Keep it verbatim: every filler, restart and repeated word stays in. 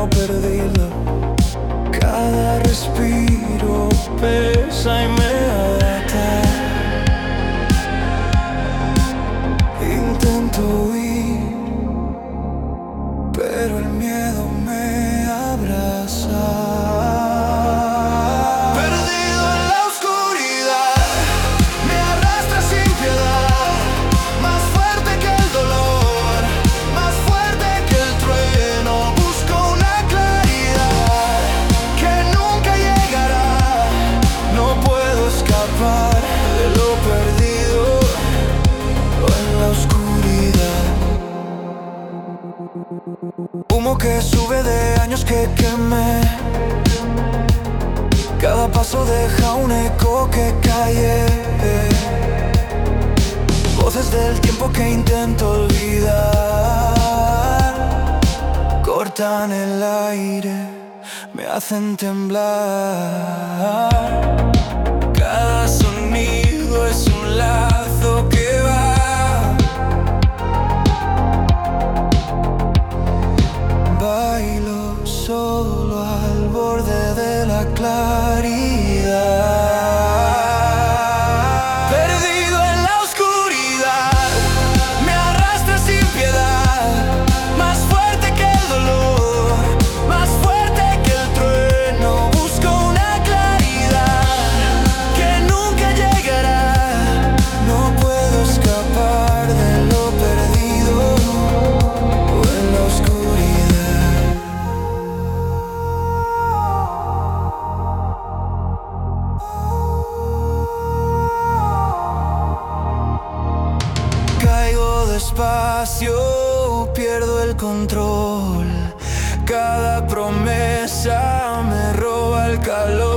no perderla. Cada respiro pesa y me ata. Intento huir, pero el miedo me abraza. Perdido en la oscuridad, me arrastra sin piedad, más fuerte que el dolor, más fuerte que el trueno. Busco una claridad que nunca llegará. No puedo escapar de lo perdido en la oscuridad. Humo que sube de años que quemé, cada paso deja un eco que cae. Voces del tiempo que intento olvidar cortan el aire, me hacen temblar. Cada sonido es un lazo que va. Bailo solo al borde de la claridad. Perdido en la oscuridad, me arrastra sin piedad, más fuerte que el dolor, más fuerte que el trueno. Busco una claridad que nunca llegará. No puedo escapar de lo perdido en la oscuridad. Caigo despacio, pierdo el control. Cada promesa me roba el calor.